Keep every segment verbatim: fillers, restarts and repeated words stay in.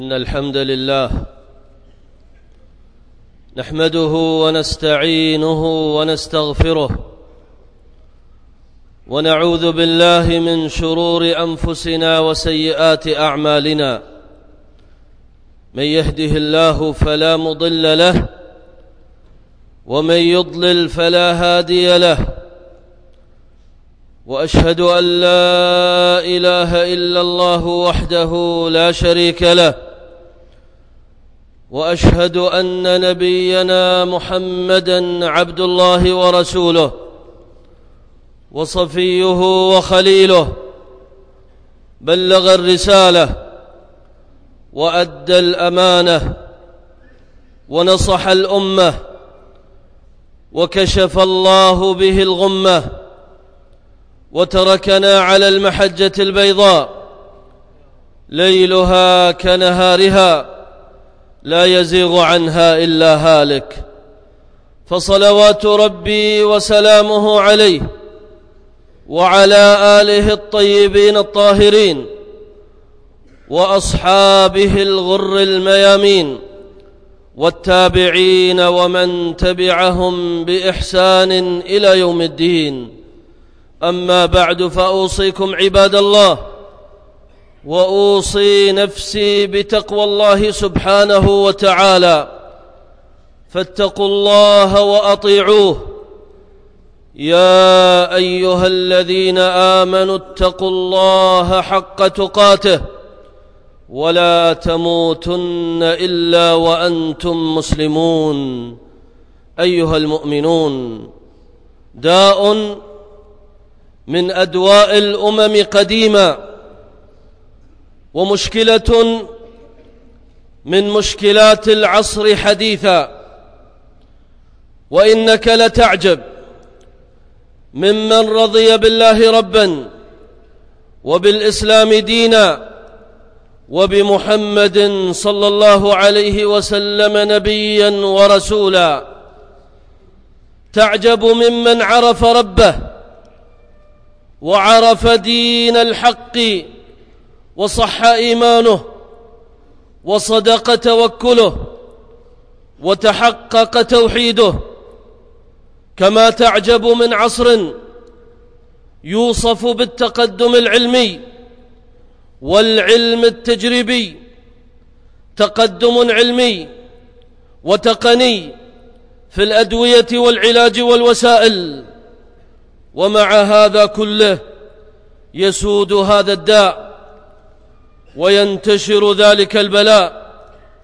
إن الحمد لله نحمده ونستعينه ونستغفره ونعوذ بالله من شرور أنفسنا وسيئات أعمالنا. من يهده الله فلا مضل له ومن يضلل فلا هادي له، وأشهد أن لا إله إلا الله وحده لا شريك له، وأشهد أن نبينا محمدًا عبد الله ورسوله وصفيه وخليله، بلغ الرسالة وأدى الأمانة ونصح الأمة وكشف الله به الغمة، وتركنا على المحجة البيضاء ليلها كنهارها لا يزيغ عنها إلا هالك. فصلوات ربي وسلامه عليه وعلى آله الطيبين الطاهرين وأصحابه الغر الميامين والتابعين ومن تبعهم بإحسان إلى يوم الدين. أما بعد، فأوصيكم عباد الله وأوصي نفسي بتقوى الله سبحانه وتعالى، فاتقوا الله وأطيعوه. يا أيها الذين آمنوا اتقوا الله حق تقاته ولا تموتن إلا وأنتم مسلمون. أيها المؤمنون، داء من أدواء الأمم قديما، ومشكلة من مشكلات العصر حديثا، وإنك لتعجب ممن رضي بالله ربا وبالإسلام دينا وبمحمد صلى الله عليه وسلم نبيا ورسولا. تعجب ممن عرف ربه وعرف دين الحق وصح إيمانه وصدق توكله وتحقق توحيده، كما تعجب من عصر يوصف بالتقدم العلمي والعلم التجريبي، تقدم علمي وتقني في الأدوية والعلاج والوسائل، ومع هذا كله يسود هذا الداء وينتشر ذلك البلاء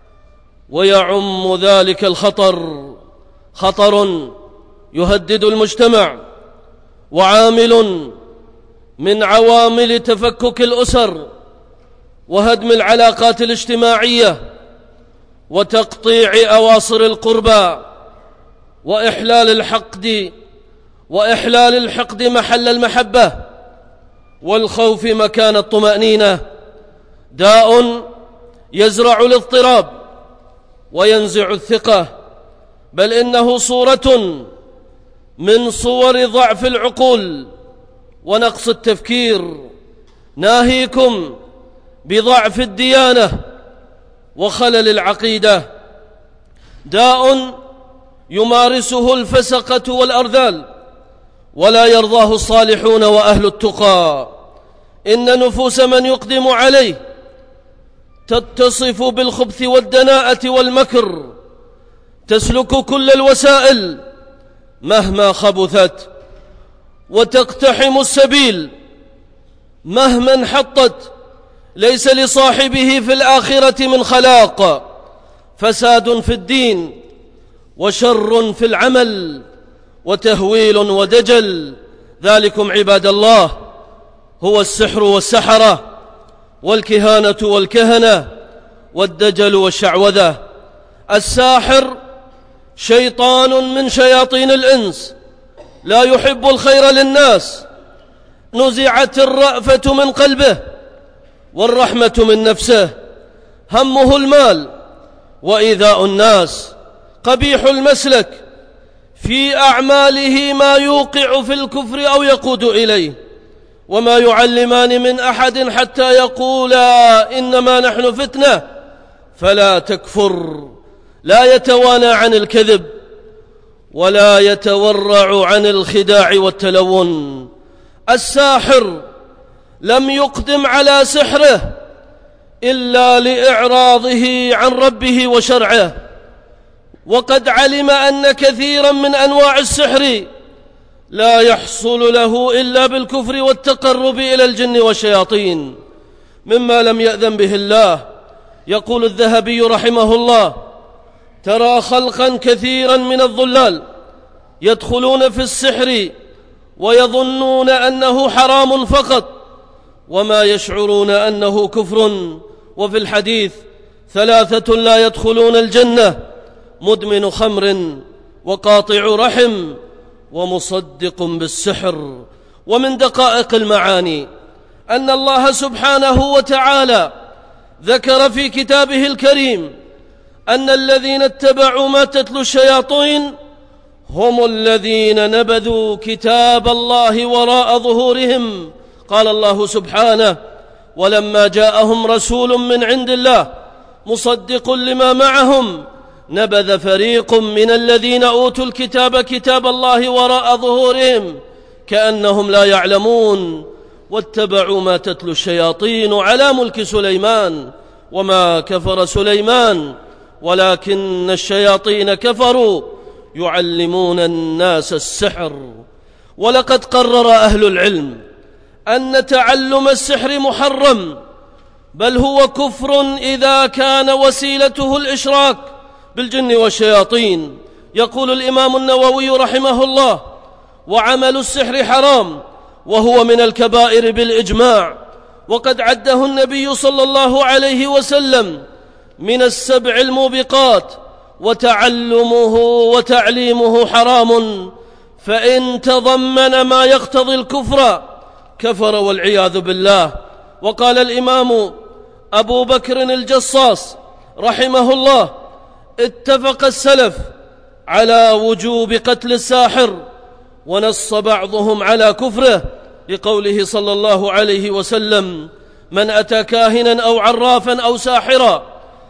ويعم ذلك الخطر، خطر يهدد المجتمع وعامل من عوامل تفكك الأسر وهدم العلاقات الاجتماعية وتقطيع أواصر القربى وإحلال الحقد وإحلال الحقد محل المحبة والخوف مكان الطمأنينة. داء يزرع الاضطراب وينزع الثقة، بل إنه صورة من صور ضعف العقول ونقص التفكير، ناهيكم بضعف الديانة وخلل العقيدة. داء يمارسه الفسقة والأرذال ولا يرضاه الصالحون وأهل التقى. إن نفوس من يقدم عليه تتصف بالخبث والدناءة والمكر، تسلك كل الوسائل مهما خبثت، وتقتحم السبيل مهما انحطت. ليس لصاحبه في الآخرة من خلاق، فساد في الدين وشر في العمل وتهويل ودجل. ذلكم عباد الله هو السحر والسحرة والكهانة والكهنة والدجل والشعوذة. الساحر شيطان من شياطين الإنس لا يحب الخير للناس، نزعت الرأفة من قلبه والرحمة من نفسه، همه المال وإيذاء الناس، قبيح المسلك، في أعماله ما يوقع في الكفر أو يقود إليه، وما يعلمان من أحد حتى يقولا إنما نحن فتنة فلا تكفر، لا يتوانى عن الكذب ولا يتورع عن الخداع والتلون. الساحر لم يقدم على سحره إلا لإعراضه عن ربه وشرعه، وقد علم أن كثيرا من أنواع السحر لا يحصل له إلا بالكفر والتقرب إلى الجن والشياطين مما لم يأذن به الله. يقول الذهبي رحمه الله: ترى خلقا كثيرا من الضلال يدخلون في السحر ويظنون أنه حرام فقط وما يشعرون أنه كفر. وفي الحديث: ثلاثة لا يدخلون الجنة: مدمن خمر، وقاطع رحم، ومصدق بالسحر. ومن دقائق المعاني أن الله سبحانه وتعالى ذكر في كتابه الكريم أن الذين اتبعوا ما تتلو الشياطين هم الذين نبذوا كتاب الله وراء ظهورهم. قال الله سبحانه: ولما جاءهم رسول من عند الله مصدق لما معهم نبذ فريق من الذين أوتوا الكتاب كتاب الله وراء ظهورهم كأنهم لا يعلمون واتبعوا ما تتلو الشياطين على ملك سليمان وما كفر سليمان ولكن الشياطين كفروا يعلمون الناس السحر. ولقد قرر أهل العلم أن تعلم السحر محرم، بل هو كفر إذا كان وسيلته الإشراك بالجن والشياطين. يقول الإمام النووي رحمه الله: وعمل السحر حرام وهو من الكبائر بالإجماع، وقد عده النبي صلى الله عليه وسلم من السبع الموبقات، وتعلمه وتعليمه حرام، فإن تضمن ما يقتضي الكفر كفر والعياذ بالله. وقال الإمام أبو بكر الجصاص رحمه الله: اتفق السلف على وجوب قتل الساحر، ونص بعضهم على كفره لقوله صلى الله عليه وسلم: من أتى كاهنا أو عرافا أو ساحرا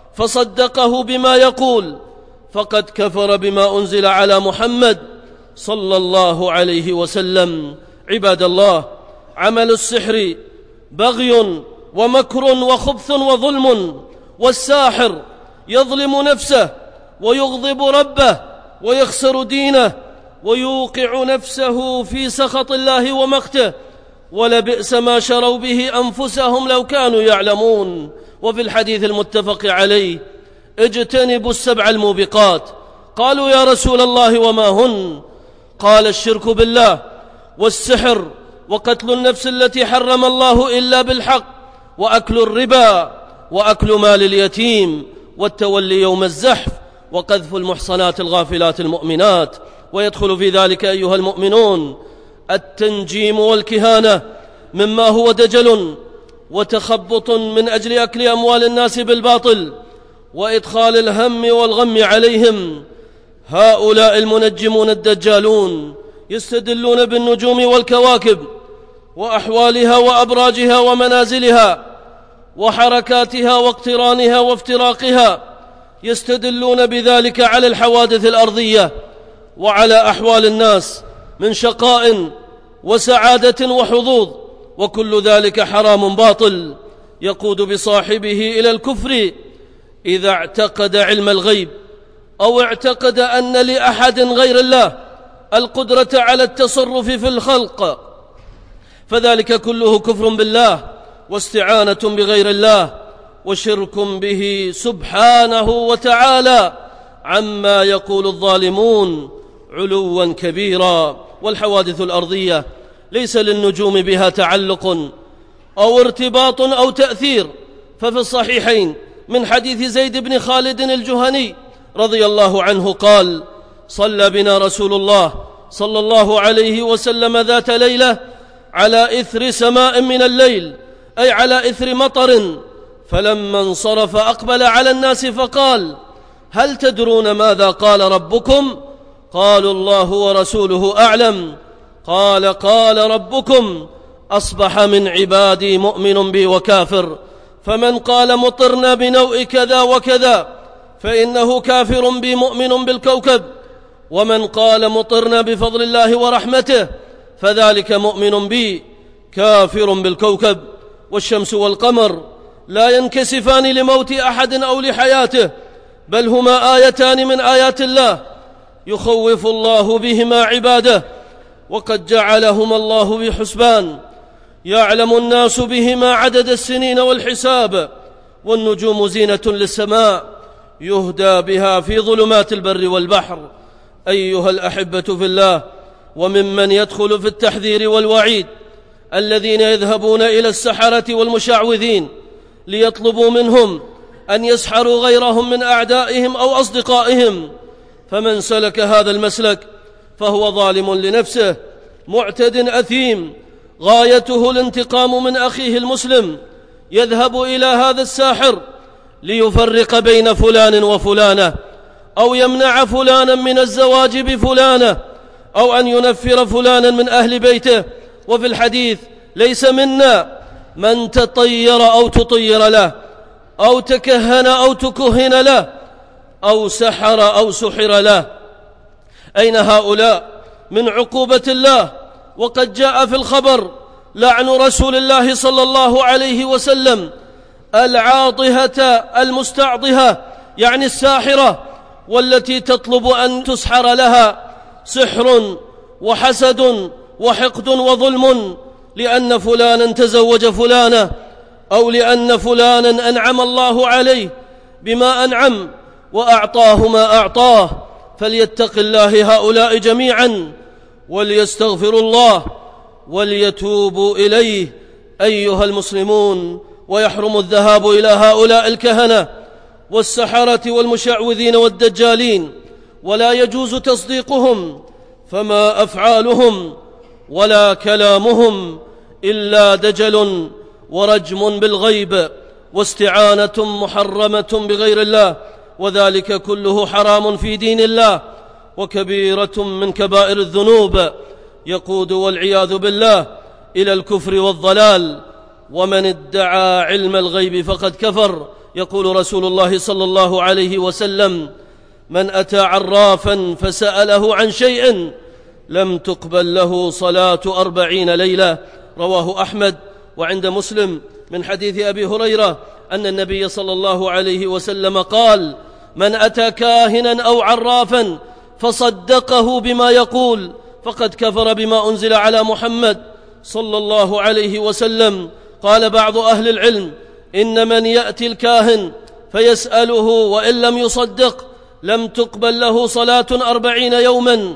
فصدقه بما يقول فقد كفر بما أنزل على محمد صلى الله عليه وسلم. عباد الله، عمل السحر بغي ومكر وخبث وظلم، والساحر يظلم نفسه ويغضب ربه ويخسر دينه ويوقع نفسه في سخط الله ومقته، ولبئس ما شروا به أنفسهم لو كانوا يعلمون. وفي الحديث المتفق عليه: اجتنبوا السبع الموبقات. قالوا: يا رسول الله وما هن؟ قال: الشرك بالله، والسحر، وقتل النفس التي حرم الله إلا بالحق، وأكل الربا، وأكل مال اليتيم، والتولي يوم الزحف، وقذف المحصنات الغافلات المؤمنات. ويدخل في ذلك أيها المؤمنون التنجيم والكهانة مما هو دجل وتخبط من أجل أكل أموال الناس بالباطل وإدخال الهم والغم عليهم. هؤلاء المنجمون الدجالون يستدلون بالنجوم والكواكب وأحوالها وأبراجها ومنازلها وحركاتها واقترانها وافتراقها، يستدلون بذلك على الحوادث الأرضية وعلى أحوال الناس من شقاء وسعادة وحظوظ، وكل ذلك حرام باطل يقود بصاحبه إلى الكفر إذا اعتقد علم الغيب أو اعتقد أن لأحد غير الله القدرة على التصرف في الخلق، فذلك كله كفر بالله واستعانة بغير الله وشرك به سبحانه وتعالى عما يقول الظالمون علوا كبيرا. والحوادث الأرضية ليس للنجوم بها تعلق أو ارتباط أو تأثير، ففي الصحيحين من حديث زيد بن خالد الجهني رضي الله عنه قال: صلى بنا رسول الله صلى الله عليه وسلم ذات ليلة على إثر سماء من الليل، أي على إثر مطر، فلما انصرف أقبل على الناس فقال: هل تدرون ماذا قال ربكم؟ قالوا: الله ورسوله أعلم. قال: قال ربكم: أصبح من عبادي مؤمن بي وكافر، فمن قال مطرنا بنوء كذا وكذا فإنه كافر بي مؤمن بالكوكب، ومن قال مطرنا بفضل الله ورحمته فذلك مؤمن بي كافر بالكوكب. والشمس والقمر لا ينكسفان لموت أحد أو لحياته، بل هما آيتان من آيات الله يخوف الله بهما عباده، وقد جعلهما الله بحسبان يعلم الناس بهما عدد السنين والحساب. والنجوم زينة للسماء يهدى بها في ظلمات البر والبحر. أيها الأحبة في الله، وممن يدخل في التحذير والوعيد الذين يذهبون إلى السحرة والمشعوذين ليطلبوا منهم أن يسحروا غيرهم من أعدائهم أو أصدقائهم، فمن سلك هذا المسلك فهو ظالم لنفسه معتد أثيم غايته الانتقام من أخيه المسلم، يذهب إلى هذا الساحر ليفرق بين فلان وفلانة، أو يمنع فلانا من الزواج بفلانة، أو أن ينفر فلانا من أهل بيته. وفي الحديث: ليس منا من تطير أو تطير له، أو تكهن أو تكهن له، أو سحر أو سحر له. أين هؤلاء من عقوبة الله؟ وقد جاء في الخبر لعن رسول الله صلى الله عليه وسلم العاضهة المستعضهة، يعني الساحرة، والتي تطلب أن تسحر لها سحر وحسد وحقد وظلم، لأن فلانا تزوج فلانة، أو لأن فلانا أنعم الله عليه بما أنعم وأعطاه ما أعطاه. فليتق الله هؤلاء جميعا وليستغفروا الله وليتوبوا إليه أيها المسلمون. ويحرم الذهاب إلى هؤلاء الكهنة والسحرة والمشعوذين والدجالين، ولا يجوز تصديقهم، فما أفعالهم ولا كلامهم إلا دجل ورجم بالغيب واستعانة محرمة بغير الله، وذلك كله حرام في دين الله وكبيرة من كبائر الذنوب يقود والعياذ بالله إلى الكفر والضلال. ومن ادعى علم الغيب فقد كفر. يقول رسول الله صلى الله عليه وسلم: من أتى عرافا فسأله عن شيء لم تقبل له صلاة أربعين ليلة. رواه أحمد. وعند مسلم من حديث أبي هريرة أن النبي صلى الله عليه وسلم قال: من أتى كاهنا أو عرافا فصدقه بما يقول فقد كفر بما أنزل على محمد صلى الله عليه وسلم. قال بعض أهل العلم: إن من يأتي الكاهن فيسأله وإن لم يصدق لم تقبل له صلاة أربعين يوما.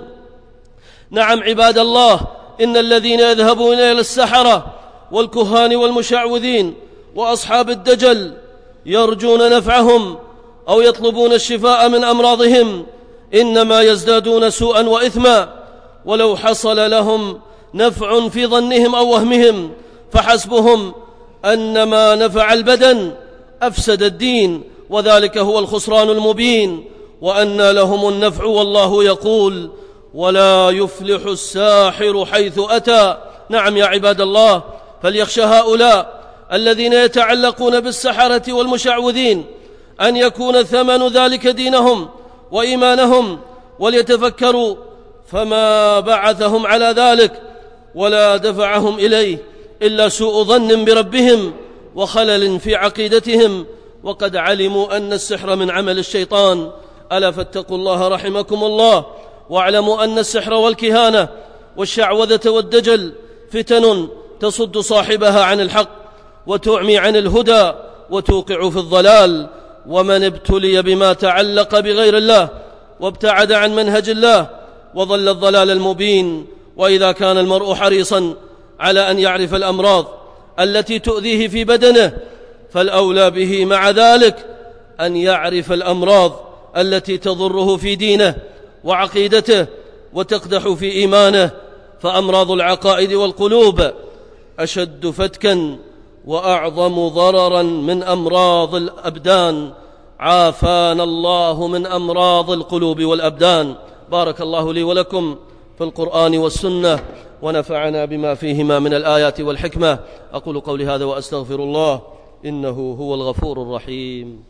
نعم عباد الله، إن الذين يذهبون إلى السحرة والكهان والمشعوذين وأصحاب الدجل يرجون نفعهم أو يطلبون الشفاء من أمراضهم إنما يزدادون سوءا وإثما، ولو حصل لهم نفع في ظنهم أو وهمهم فحسبهم أن ما نفع البدن أفسد الدين، وذلك هو الخسران المبين. وأن لهم النفع والله يقول: ولا يفلح الساحر حيث أتى. نعم يا عباد الله، فليخشى هؤلاء الذين يتعلقون بالسحرة والمشعوذين أن يكون ثمن ذلك دينهم وإيمانهم، وليتفكروا فما بعثهم على ذلك ولا دفعهم إليه إلا سوء ظن بربهم وخلل في عقيدتهم، وقد علموا أن السحر من عمل الشيطان. ألا فاتقوا الله رحمكم الله، واعلموا أن السحر والكهانة والشعوذة والدجل فتن تصد صاحبها عن الحق وتعمي عن الهدى وتوقع في الضلال. ومن ابتلي بما تعلق بغير الله وابتعد عن منهج الله وظل الضلال المبين. وإذا كان المرء حريصا على أن يعرف الأمراض التي تؤذيه في بدنه فالأولى به مع ذلك أن يعرف الأمراض التي تضره في دينه وعقيدته وتقدح في إيمانه، فأمراض العقائد والقلوب أشد فتكا وأعظم ضررا من أمراض الأبدان. عافانا الله من أمراض القلوب والأبدان. بارك الله لي ولكم في القرآن والسنة، ونفعنا بما فيهما من الآيات والحكمة. أقول قولي هذا وأستغفر الله إنه هو الغفور الرحيم.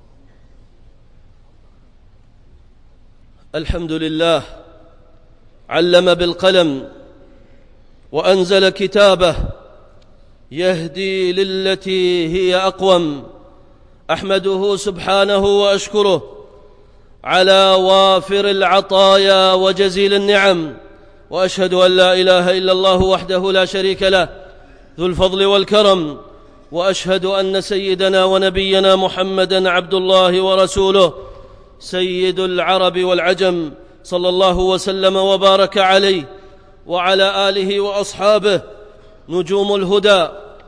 الحمد لله علم بالقلم وأنزل كتابه يهدي للتي هي أقوم. أحمده سبحانه وأشكره على وافر العطايا وجزيل النعم، وأشهد أن لا إله إلا الله وحده لا شريك له ذو الفضل والكرم، وأشهد أن سيدنا ونبينا محمدًا عبد الله ورسوله سيد العرب والعجم، صلى الله وسلم وبارك عليه وعلى آله وأصحابه نجوم الهدى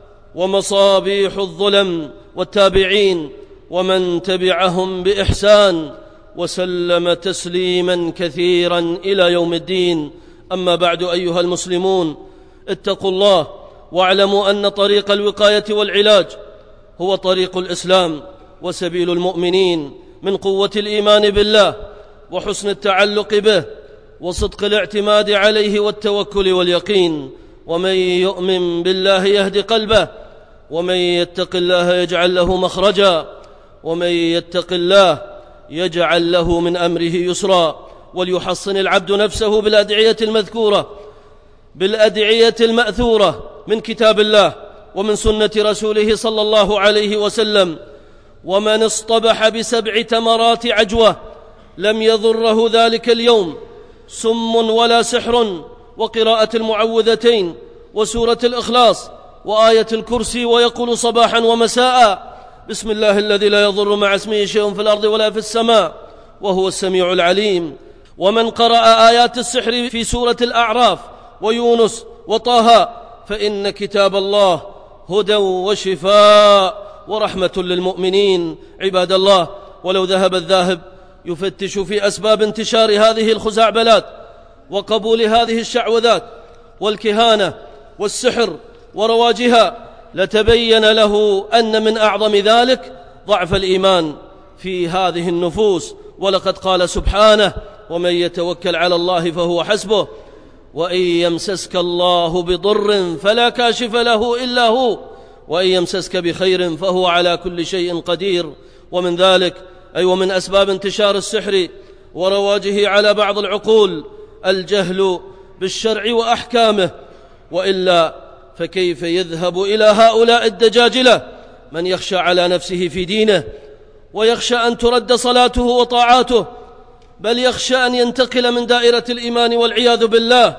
ومصابيح الظلم، والتابعين ومن تبعهم بإحسان، وسلم تسليما كثيرا إلى يوم الدين. أما بعد، أيها المسلمون، اتقوا الله واعلموا أن طريق الوقاية والعلاج هو طريق الإسلام وسبيل المؤمنين من قوة الإيمان بالله وحسن التعلق به وصدق الاعتماد عليه والتوكل واليقين. ومن يؤمن بالله يهد قلبه، ومن يتق الله يجعل له مخرجا، ومن يتق الله يجعل له من أمره يسرا. وليحصن العبد نفسه بالأدعية المذكورة بالأدعية المأثورة من كتاب الله ومن سنة رسوله صلى الله عليه وسلم. ومن اصطبح بسبع تمرات عجوة لم يضره ذلك اليوم سم ولا سحر، وقراءة المعوذتين وسورة الإخلاص وآية الكرسي، ويقول صباحا ومساء: بسم الله الذي لا يضر مع اسمه شيء في الأرض ولا في السماء وهو السميع العليم. ومن قرأ آيات السحر في سورة الأعراف ويونس وطه فإن كتاب الله هدى وشفاء ورحمة للمؤمنين. عباد الله، ولو ذهب الذاهب يفتش في أسباب انتشار هذه الخزعبلات وقبول هذه الشعوذات والكهانة والسحر ورواجها لتبين له أن من أعظم ذلك ضعف الإيمان في هذه النفوس. ولقد قال سبحانه: ومن يتوكل على الله فهو حسبه، وإن يمسسك الله بضر فلا كاشف له إلا هو، وإن يمسسك بخير فهو على كل شيء قدير. ومن ذلك أي ومن أسباب انتشار السحر ورواجه على بعض العقول الجهل بالشرع وأحكامه، وإلا فكيف يذهب إلى هؤلاء الدجاجلة من يخشى على نفسه في دينه ويخشى أن ترد صلاته وطاعاته، بل يخشى أن ينتقل من دائرة الإيمان والعياذ بالله.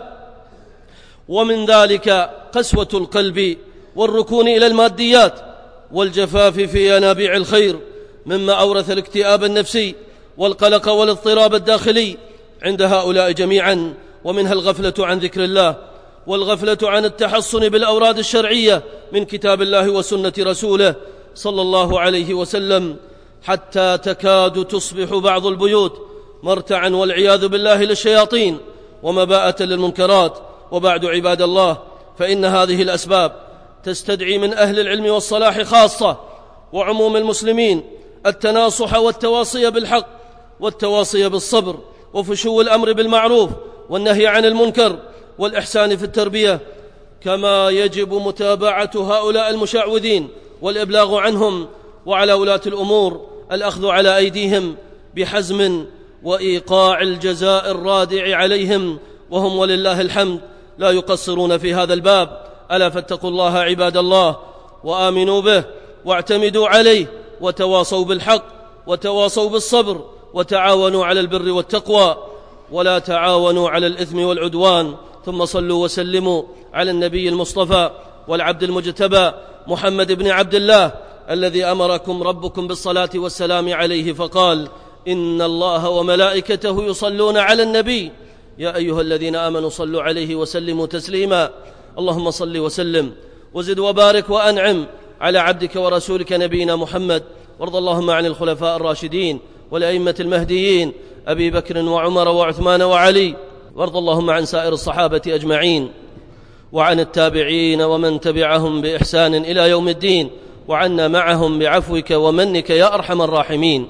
ومن ذلك قسوة القلب والركون إلى الماديات والجفاف في ينابيع الخير، مما أورث الاكتئاب النفسي والقلق والاضطراب الداخلي عند هؤلاء جميعا. ومنها الغفلة عن ذكر الله، والغفلة عن التحصن بالأوراد الشرعية من كتاب الله وسنة رسوله صلى الله عليه وسلم، حتى تكاد تصبح بعض البيوت مرتعا والعياذ بالله للشياطين ومباءة للمنكرات. وبعد، عباد الله، فإن هذه الأسباب تستدعي من أهل العلم والصلاح خاصة وعموم المسلمين التناصح والتواصي بالحق والتواصي بالصبر، وفشو الأمر بالمعروف والنهي عن المنكر والإحسان في التربية، كما يجب متابعة هؤلاء المشعوذين والإبلاغ عنهم، وعلى ولاة الأمور الأخذ على أيديهم بحزم وإيقاع الجزاء الرادع عليهم، وهم ولله الحمد لا يقصرون في هذا الباب. ألا فاتقوا الله عباد الله وآمنوا به واعتمدوا عليه، وتواصوا بالحق وتواصوا بالصبر، وتعاونوا على البر والتقوى ولا تعاونوا على الإثم والعدوان. ثم صلوا وسلموا على النبي المصطفى والعبد المجتبى محمد بن عبد الله الذي أمركم ربكم بالصلاة والسلام عليه، فقال: إن الله وملائكته يصلون على النبي يا أيها الذين آمنوا صلوا عليه وسلموا تسليما. اللهم صل وسلم وزد وبارك وأنعم على عبدك ورسولك نبينا محمد، وارض اللهم عن الخلفاء الراشدين والأئمة المهديين أبي بكر وعمر وعثمان وعلي، وارض اللهم عن سائر الصحابة أجمعين، وعن التابعين ومن تبعهم بإحسان إلى يوم الدين، وعنا معهم بعفوك ومنك يا أرحم الراحمين.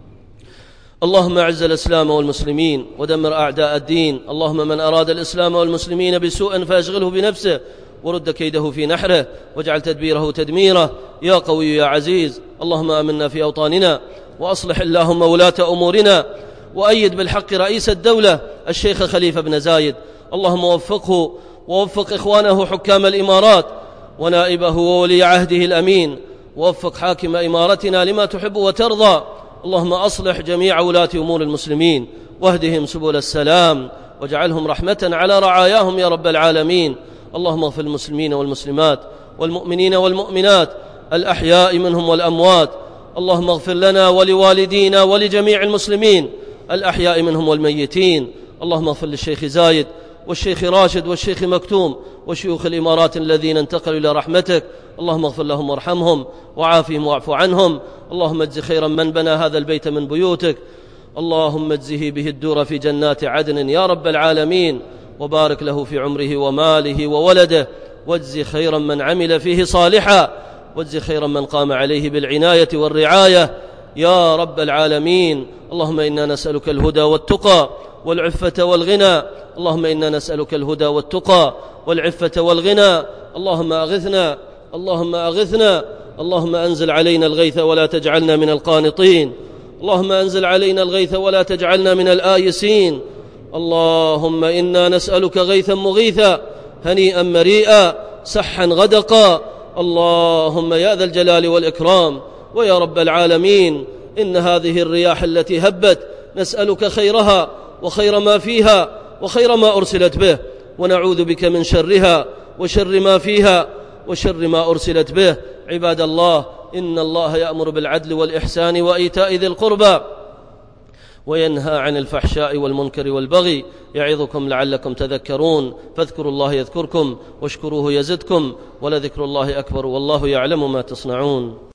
اللهم أعز الإسلام والمسلمين ودمر أعداء الدين. اللهم من أراد الإسلام والمسلمين بسوء فأشغله بنفسه ورد كيده في نحره واجعل تدبيره تدميره يا قوي يا عزيز. اللهم آمنا في أوطاننا وأصلح اللهم ولاة أمورنا وأيد بالحق رئيس الدولة الشيخ خليفة بن زايد. اللهم وفقه ووفق إخوانه حكام الإمارات ونائبه وولي عهده الأمين، ووفق حاكم إمارتنا لما تحب وترضى. اللهم أصلح جميع ولاة أمور المسلمين واهدهم سبل السلام واجعلهم رحمة على رعاياهم يا رب العالمين. اللهم اغفر المسلمين والمسلمات والمؤمنين والمؤمنات الأحياء منهم والأموات. اللهم اغفر لنا ولوالدينا ولجميع المسلمين الأحياء منهم والميتين. اللهم اغفر للشيخ زايد والشيخ راشد والشيخ مكتوم وشيوخ الإمارات الذين انتقلوا إلى رحمتك. اللهم اغفر لهم وارحمهم وعافهم واعف عنهم. اللهم اجز خيرا من بنى هذا البيت من بيوتك. اللهم اجزه به الدور في جنات عدن يا رب العالمين، وبارك له في عمره وماله وولده، واجز خيرا من عمل فيه صالحا، واجز خيرا من قام عليه بالعناية والرعاية يا رب العالمين. اللهم إنا نسألك الهدى والتقى والعفة والغنى. اللهم إنا نسألك الهدى والتقى والعفة والغنى. اللهم أغثنا اللهم أغثنا اللهم أنزل علينا الغيث ولا تجعلنا من القانطين. اللهم أنزل علينا الغيث ولا تجعلنا من الآيسين. اللهم إنا نسألك غيثا مغيثا هنيئا مريئا سحا غدقا. اللهم يا ذا الجلال والإكرام ويا رب العالمين، إن هذه الرياح التي هبت نسألك خيرها وخير ما فيها وخير ما أرسلت به، ونعوذ بك من شرها وشر ما فيها وشر ما أرسلت به. عباد الله، إن الله يأمر بالعدل والإحسان وإيتاء ذي القربى وينهى عن الفحشاء والمنكر والبغي، يعظكم لعلكم تذكرون. فاذكروا الله يذكركم واشكروه يزدكم، ولذكر الله أكبر والله يعلم ما تصنعون.